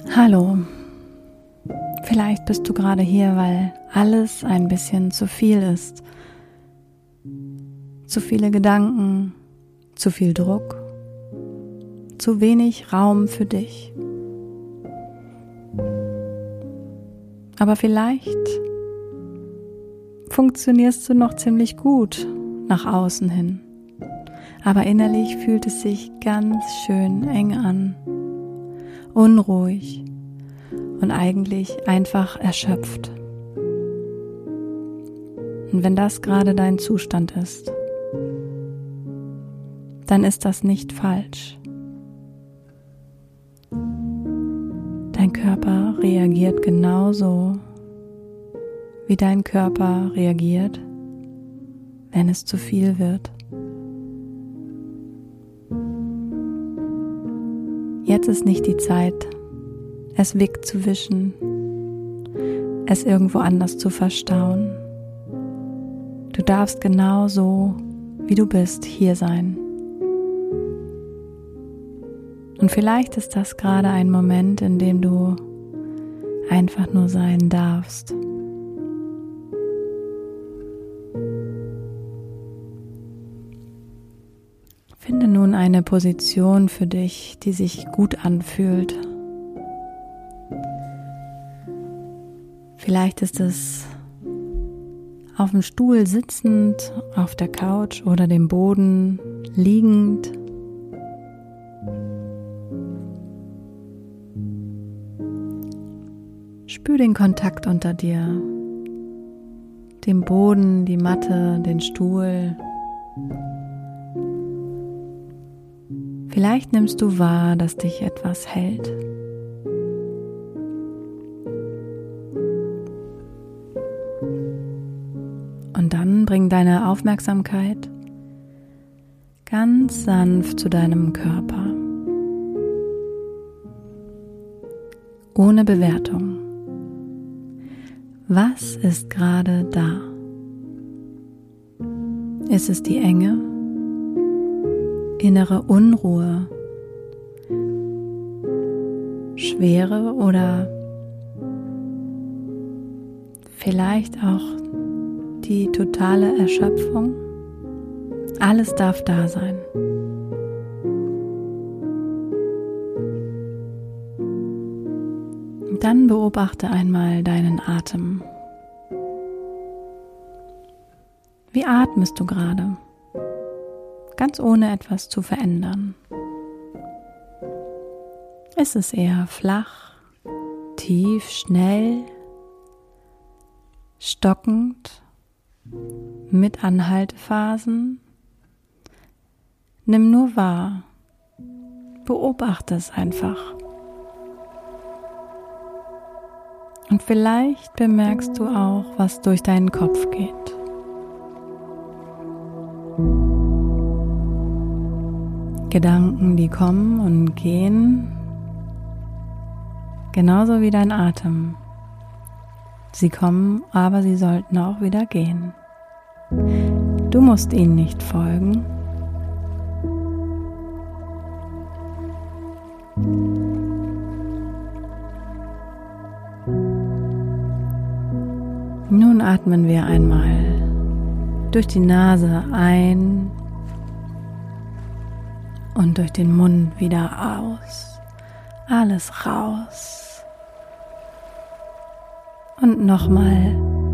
Hallo, vielleicht bist du gerade hier, weil alles ein bisschen zu viel ist. Zu viele Gedanken, zu viel Druck, zu wenig Raum für dich. Aber vielleicht funktionierst du noch ziemlich gut nach außen hin. Aber innerlich fühlt es sich ganz schön eng an, unruhig und eigentlich einfach erschöpft. Und wenn das gerade dein Zustand ist, dann ist das nicht falsch. Dein Körper reagiert genauso, wie dein Körper reagiert, wenn es zu viel wird. Jetzt ist nicht die Zeit, es wegzuwischen, es irgendwo anders zu verstauen. Du darfst genau so, wie du bist, hier sein. Und vielleicht ist das gerade ein Moment, in dem du einfach nur sein darfst. Finde nun eine Position für dich, die sich gut anfühlt. Vielleicht ist es auf dem Stuhl sitzend, auf der Couch oder dem Boden liegend. Spür den Kontakt unter dir, dem Boden, die Matte, den Stuhl. Vielleicht nimmst du wahr, dass dich etwas hält. Und dann bring deine Aufmerksamkeit ganz sanft zu deinem Körper, ohne Bewertung. Was ist gerade da? Ist es die Enge, innere Unruhe, Schwere oder vielleicht auch die totale Erschöpfung? Alles darf da sein. Und dann beobachte einmal deinen Atem. Wie atmest du gerade? Ganz ohne etwas zu verändern. Ist es eher flach, tief, schnell, stockend, mit Anhaltephasen? Nimm nur wahr. Beobachte es einfach. Und vielleicht bemerkst du auch, was durch deinen Kopf geht. Gedanken, die kommen und gehen, genauso wie dein Atem. Sie kommen, aber sie sollten auch wieder gehen. Du musst ihnen nicht folgen. Nun atmen wir einmal durch die Nase ein und durch den Mund wieder aus. Alles raus. Und nochmal.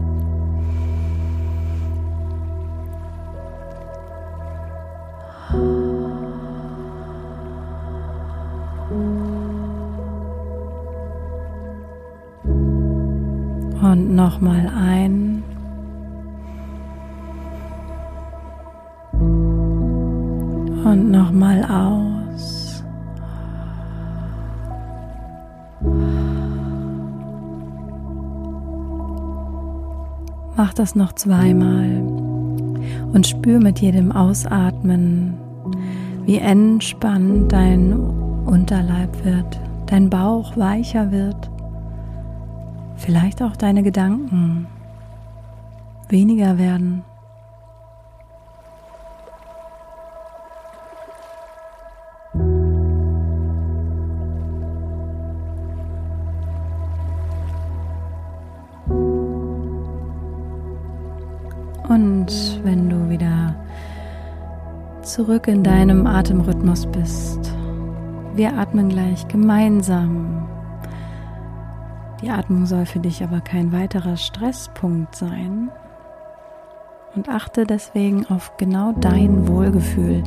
Und nochmal ein. Und nochmal aus. Mach das noch zweimal und spür mit jedem Ausatmen, wie entspannt dein Unterleib wird, dein Bauch weicher wird, vielleicht auch deine Gedanken weniger werden. Und wenn du wieder zurück in deinem Atemrhythmus bist, wir atmen gleich gemeinsam. Die Atmung soll für dich aber kein weiterer Stresspunkt sein. Und achte deswegen auf genau dein Wohlgefühl.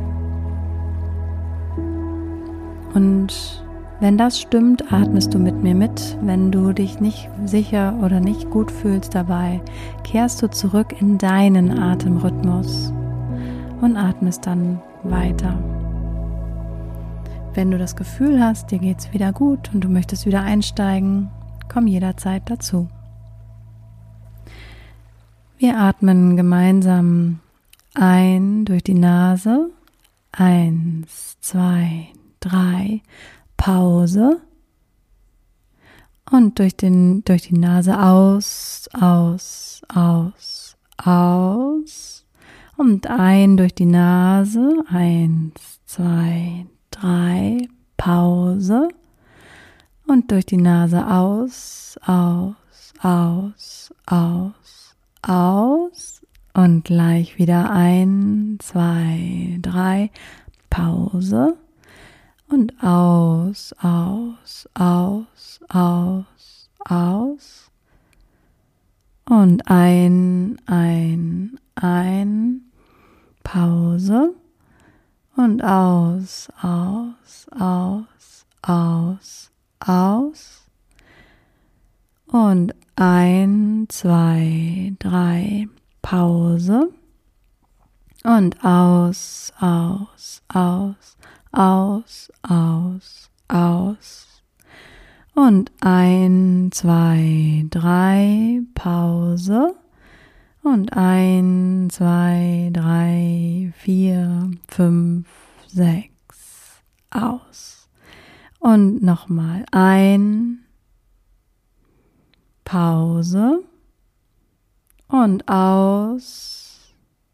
Und wenn das stimmt, atmest du mit mir mit. Wenn du dich nicht sicher oder nicht gut fühlst dabei, kehrst du zurück in deinen Atemrhythmus und atmest dann weiter. Wenn du das Gefühl hast, dir geht's wieder gut und du möchtest wieder einsteigen, komm jederzeit dazu. Wir atmen gemeinsam ein durch die Nase. 1, 2, 3, Pause. Und durch die Nase aus. Und ein durch die Nase. 1, 2, 3, Pause. Und durch die Nase aus. Und gleich wieder 1, 2, 3, Pause. Und aus. Und ein, Pause. Und aus. Und 1, 2, 3, Pause. Und aus. Und 1, 2, 3, Pause. Und 1, 2, 3, 4, 5, 6, aus. Und nochmal ein, Pause. Und aus.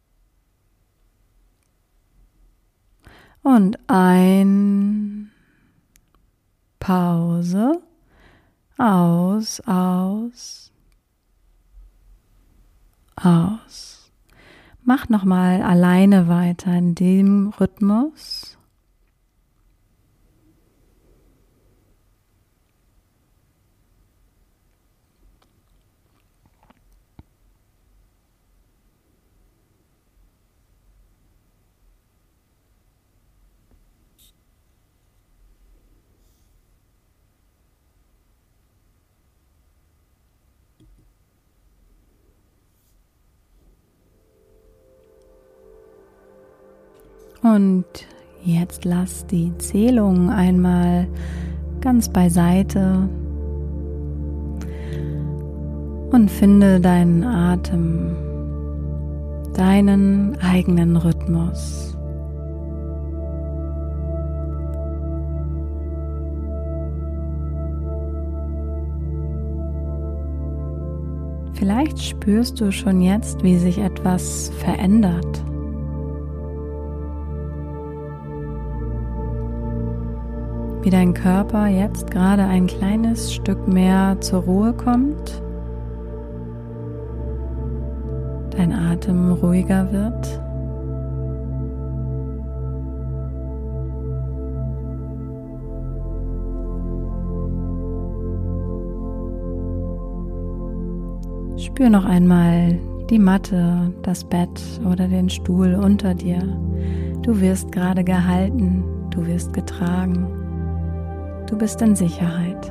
Und ein, Pause, aus. Mach nochmal alleine weiter in dem Rhythmus. Und jetzt lass die Zählung einmal ganz beiseite und finde deinen Atem, deinen eigenen Rhythmus. Vielleicht spürst du schon jetzt, wie sich etwas verändert. Wie dein Körper jetzt gerade ein kleines Stück mehr zur Ruhe kommt, dein Atem ruhiger wird. Spür noch einmal die Matte, das Bett oder den Stuhl unter dir. Du wirst gerade gehalten, du wirst getragen. Du bist in Sicherheit.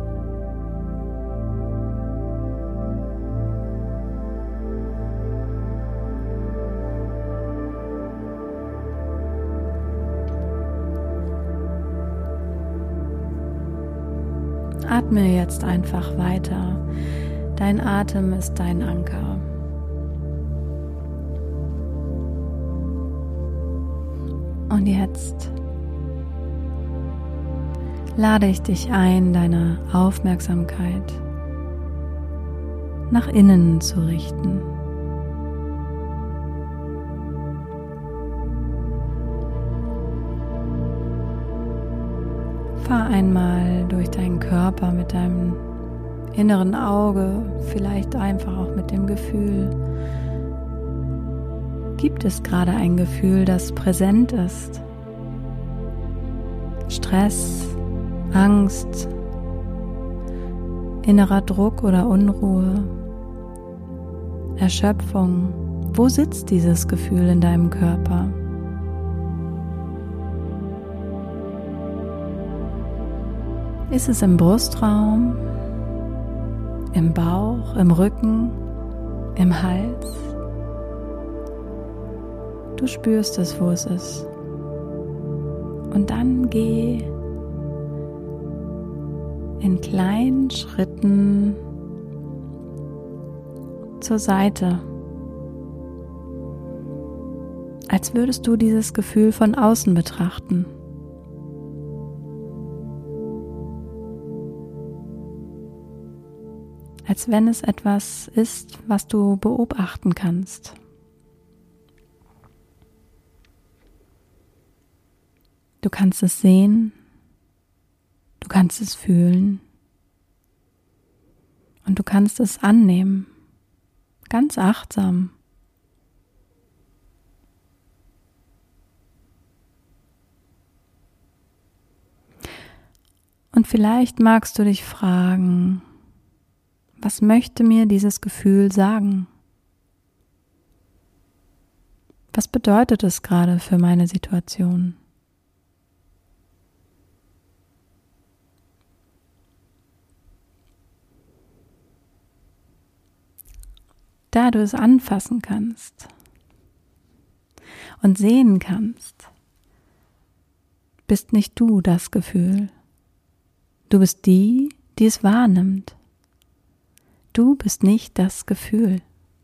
Atme jetzt einfach weiter. Dein Atem ist dein Anker. Und jetzt lade ich dich ein, deine Aufmerksamkeit nach innen zu richten. Fahr einmal durch deinen Körper mit deinem inneren Auge, vielleicht einfach auch mit dem Gefühl, Gibt es gerade ein Gefühl, das präsent ist? Stress, Angst, innerer Druck oder Unruhe, Erschöpfung? Wo sitzt dieses Gefühl in deinem Körper? Ist es im Brustraum, im Bauch, im Rücken, im Hals? Du spürst es, wo es ist. Und dann geh in kleinen Schritten zur Seite, als würdest du dieses Gefühl von außen betrachten. Als wenn es etwas ist, was du beobachten kannst. Du kannst es sehen, du kannst es fühlen und du kannst es annehmen, ganz achtsam. Und vielleicht magst du dich fragen, was möchte mir dieses Gefühl sagen? Was bedeutet es gerade für meine Situation? Da du es anfassen kannst und sehen kannst, bist nicht du das Gefühl. Du bist die, die es wahrnimmt. Du bist nicht das Gefühl.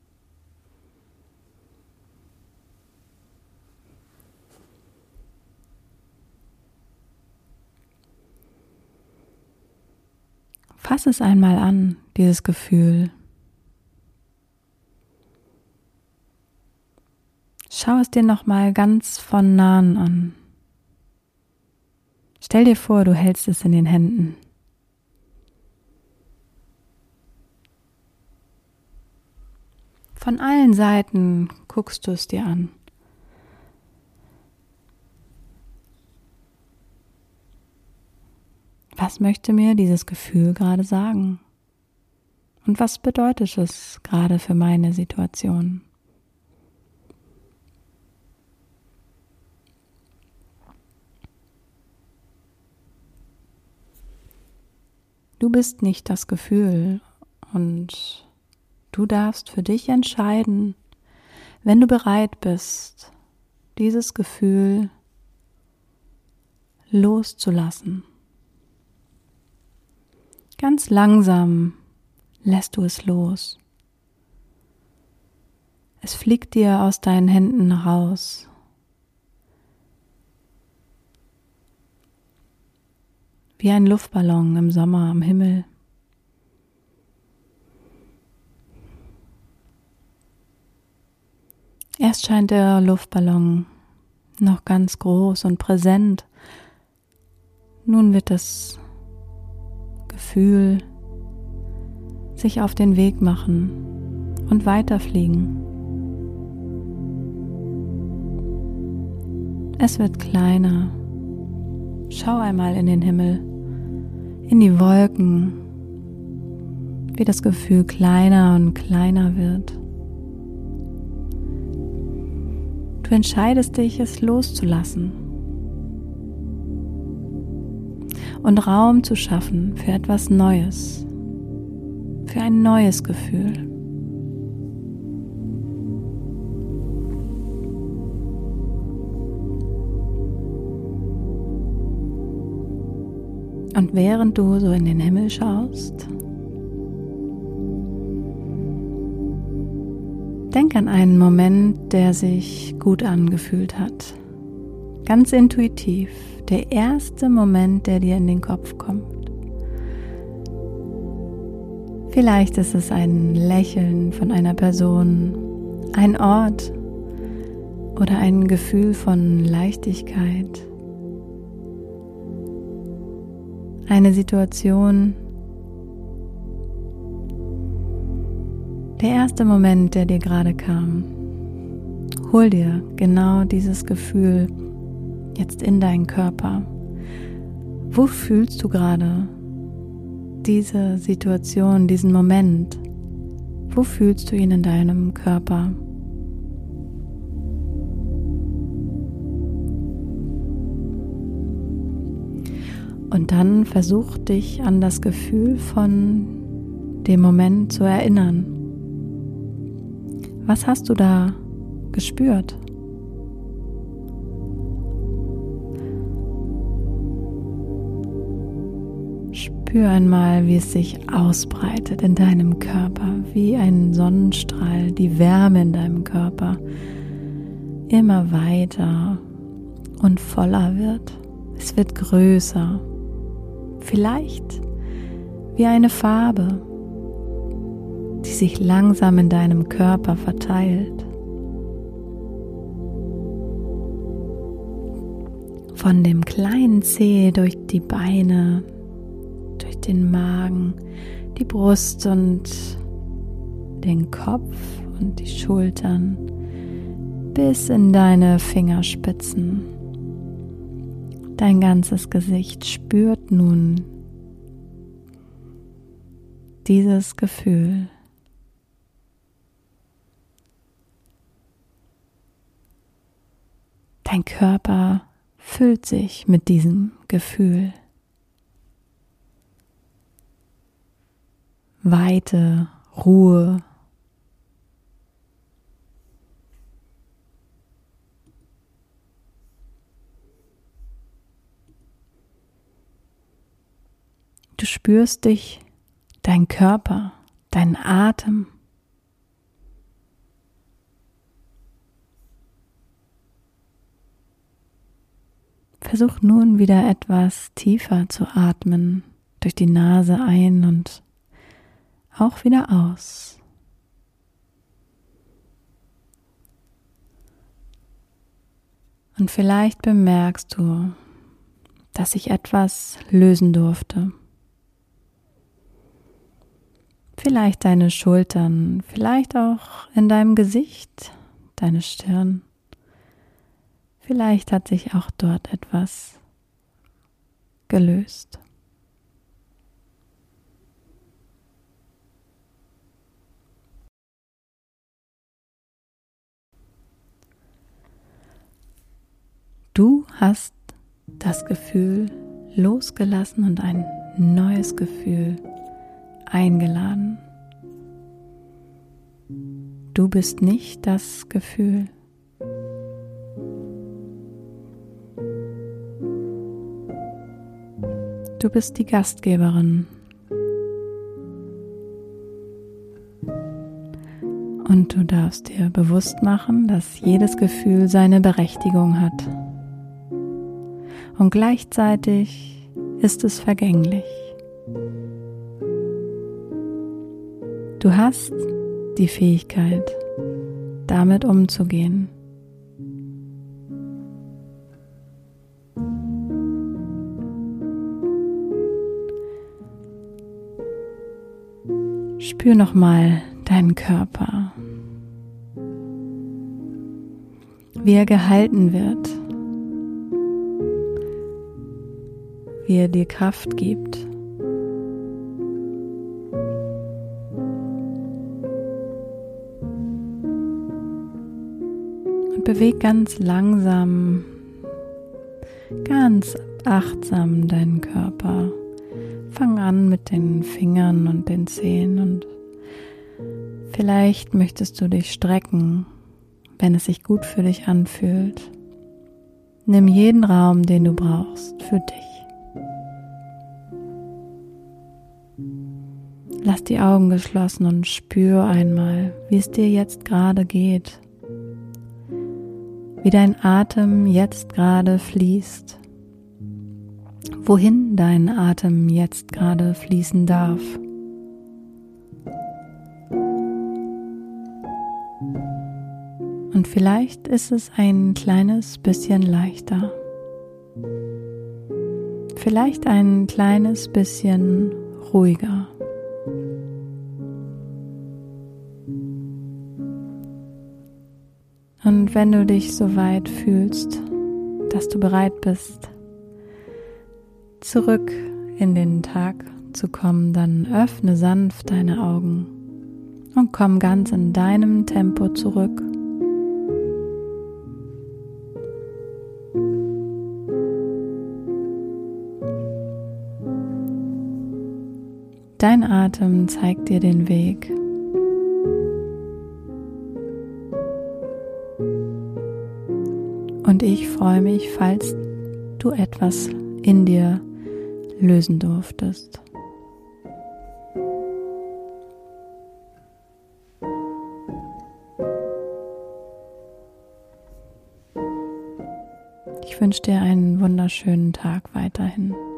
Fass es einmal an, dieses Gefühl. Schau es dir nochmal ganz von nahen an. Stell dir vor, du hältst es in den Händen. Von allen Seiten guckst du es dir an. Was möchte mir dieses Gefühl gerade sagen? Und was bedeutet es gerade für meine Situation? Du bist nicht das Gefühl und du darfst für dich entscheiden, wenn du bereit bist, dieses Gefühl loszulassen. Ganz langsam lässt du es los. Es fliegt dir aus deinen Händen raus. Wie ein Luftballon im Sommer am Himmel. Erst scheint der Luftballon noch ganz groß und präsent. Nun wird das Gefühl sich auf den Weg machen und weiterfliegen. Es wird kleiner. Schau einmal in den Himmel, in die Wolken, wie das Gefühl kleiner und kleiner wird. Du entscheidest dich, es loszulassen und Raum zu schaffen für etwas Neues, für ein neues Gefühl. Und während du so in den Himmel schaust, denk an einen Moment, der sich gut angefühlt hat. Ganz intuitiv, der erste Moment, der dir in den Kopf kommt. Vielleicht ist es ein Lächeln von einer Person, ein Ort oder ein Gefühl von Leichtigkeit. Eine Situation, der erste Moment, der dir gerade kam. hol dir genau dieses Gefühl jetzt in deinen Körper. Wo fühlst du gerade diese Situation, diesen Moment? Wo fühlst du ihn in deinem Körper? Und dann versuch dich an das Gefühl von dem Moment zu erinnern. Was hast du da gespürt? Spür einmal, wie es sich ausbreitet in deinem Körper, wie ein Sonnenstrahl, die Wärme in deinem Körper immer weiter und voller wird. Es wird größer, vielleicht wie eine Farbe, die sich langsam in deinem Körper verteilt. Von dem kleinen Zeh durch die Beine, durch den Magen, die Brust und den Kopf und die Schultern bis in deine Fingerspitzen. Dein ganzes Gesicht spürt nun dieses Gefühl. Dein Körper füllt sich mit diesem Gefühl. Weite, Ruhe. Du spürst dich, dein Körper, deinen Atem. Versuch nun wieder etwas tiefer zu atmen, durch die Nase ein und auch wieder aus. Und vielleicht bemerkst du, dass sich etwas lösen durfte. Vielleicht deine Schultern, vielleicht auch in deinem Gesicht, deine Stirn. Vielleicht hat sich auch dort etwas gelöst. Du hast das Gefühl losgelassen und ein neues Gefühl eingeladen. Du bist nicht das Gefühl. Du bist die Gastgeberin. Und du darfst dir bewusst machen, dass jedes Gefühl seine Berechtigung hat. Und gleichzeitig ist es vergänglich. Du hast die Fähigkeit, damit umzugehen. Spür nochmal deinen Körper, wie er gehalten wird, wie er dir Kraft gibt. Und beweg ganz langsam, ganz achtsam deinen Körper. Fang an mit den Fingern und den Zehen und vielleicht möchtest du dich strecken, wenn es sich gut für dich anfühlt. Nimm jeden Raum, den du brauchst, für dich. Lass die Augen geschlossen und spür einmal, wie es dir jetzt gerade geht, wie dein Atem jetzt gerade fließt, wohin dein Atem jetzt gerade fließen darf. Und vielleicht ist es ein kleines bisschen leichter. Vielleicht ein kleines bisschen ruhiger. Und wenn du dich so weit fühlst, dass du bereit bist, zurück in den Tag zu kommen, dann öffne sanft deine Augen und komm ganz in deinem Tempo zurück. Dein Atem zeigt dir den Weg. Und ich freue mich, falls du etwas in dir lösen durftest. Ich wünsche dir einen wunderschönen Tag weiterhin.